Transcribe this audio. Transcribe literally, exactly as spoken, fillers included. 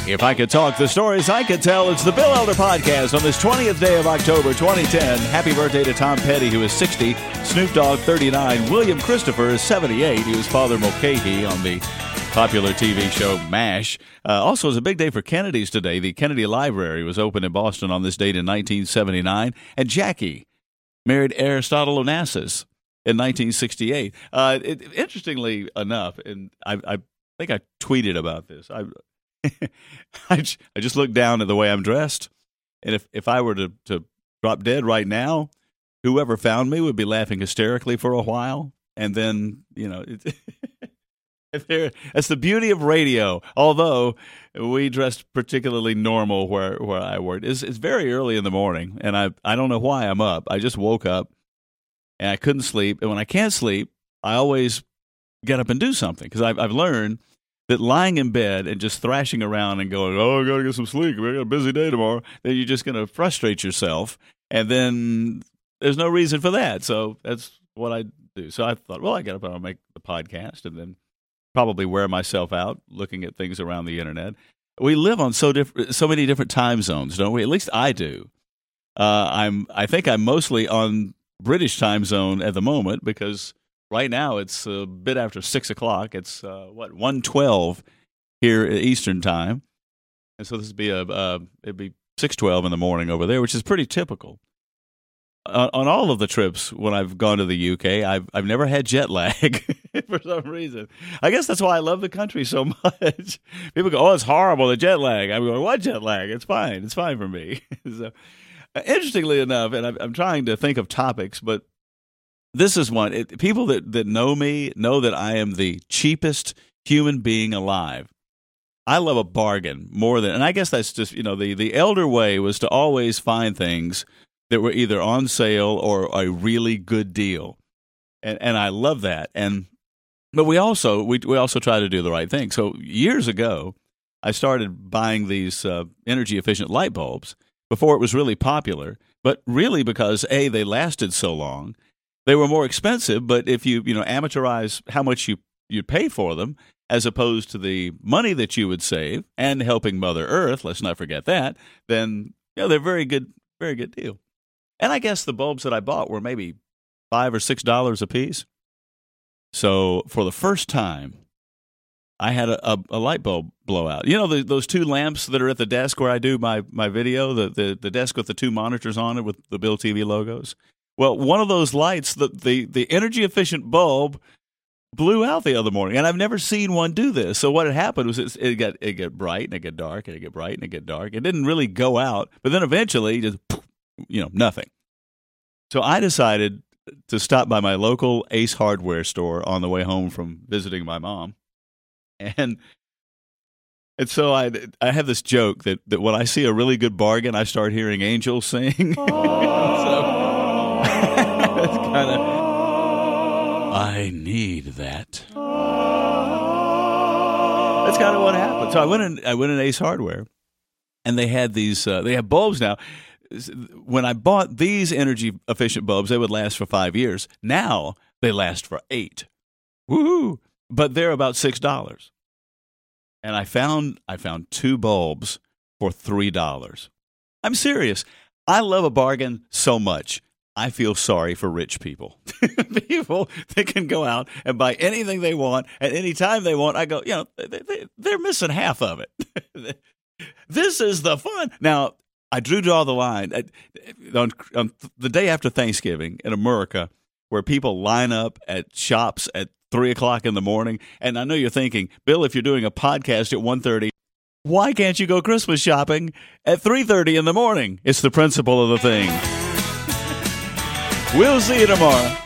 If I could talk the stories I could tell, it's the Bill Elder Podcast on this twentieth day of October twenty ten. Happy birthday to Tom Petty, who is sixty, Snoop Dogg, thirty-nine, William Christopher is seventy-eight. He was Father Mulcahy on the popular T V show MASH. Uh, also, it's a big day for Kennedys today. The Kennedy Library was opened in Boston on this date in nineteen seventy-nine. And Jackie married Aristotle Onassis in nineteen sixty-eight. Uh, it, interestingly enough, and I, I think I tweeted about this, I I just look down at the way I'm dressed, and if, if I were to, to drop dead right now, whoever found me would be laughing hysterically for a while, and then, you know, it, that's the beauty of radio. Although we dressed particularly normal where, where I worked. It's, it's very early in the morning, and I I don't know why I'm up. I just woke up, and I couldn't sleep, and when I can't sleep, I always get up and do something, because I've, I've learned that lying in bed and just thrashing around and going, oh, I got to get some sleep, we got a busy day tomorrow, then you're just going to frustrate yourself, and then there's no reason for that. So that's what I do. So I thought, well, I get up and I'll make the podcast and then probably wear myself out looking at things around the internet. We live on so diff- so many different time zones, don't we? At least I do. Uh, I'm. I think I'm mostly on British time zone at the moment, because right now it's a bit after six o'clock. It's uh, what one twelve here at Eastern time, and so this would be a uh, it'd be six twelve in the morning over there, which is pretty typical. Uh, on all of the trips when I've gone to the U K, I've I've never had jet lag for some reason. I guess that's why I love the country so much. People go, "Oh, it's horrible, the jet lag." I'm going, "What jet lag? It's fine. It's fine for me." So, uh, interestingly enough, and I'm, I'm trying to think of topics, but this is one. It, people that, that know me know that I am the cheapest human being alive. I love a bargain more than, and I guess that's just, you know, the, the elder way was to always find things that were either on sale or a really good deal. And and I love that. And but we also we we also try to do the right thing. So years ago, I started buying these uh, energy efficient light bulbs before it was really popular, but really because A, they lasted so long. They were more expensive, but if you, you know, amateurize how much you, you pay for them, as opposed to the money that you would save and helping Mother Earth, let's not forget that, then, you know, they're very good, very good deal. And I guess the bulbs that I bought were maybe five or six dollars a piece. So for the first time, I had a, a, a light bulb blowout. You know, the, those two lamps that are at the desk where I do my, my video, the, the, the desk with the two monitors on it with the Bill T V logos. Well, one of those lights, the, the, the energy-efficient bulb, blew out the other morning, and I've never seen one do this. So what had happened was it, it got it got bright, and it got dark, and it got bright, and it got dark. It didn't really go out, but then eventually, just, you know, nothing. So I decided to stop by my local Ace Hardware store on the way home from visiting my mom, and and so I I have this joke that, that when I see a really good bargain, I start hearing angels sing. so, It's kind of, I need that. That's kind of what happened. So I went in, I went in Ace Hardware, and they had these, uh, they have bulbs now. When I bought these energy efficient bulbs, they would last for five years. Now they last for eight. Woohoo! But they're about six dollars. And I found, I found two bulbs for three dollars. I'm serious. I love a bargain so much. I feel sorry for rich people. People that can go out and buy anything they want at any time they want. I go, you know, they, they, they're missing half of it. This is the fun. Now, I drew draw the line. On, on the day after Thanksgiving in America, where people line up at shops at three o'clock in the morning, and I know you're thinking, Bill, if you're doing a podcast at one thirty, why can't you go Christmas shopping at three thirty in the morning? It's the principle of the thing. We'll see you tomorrow.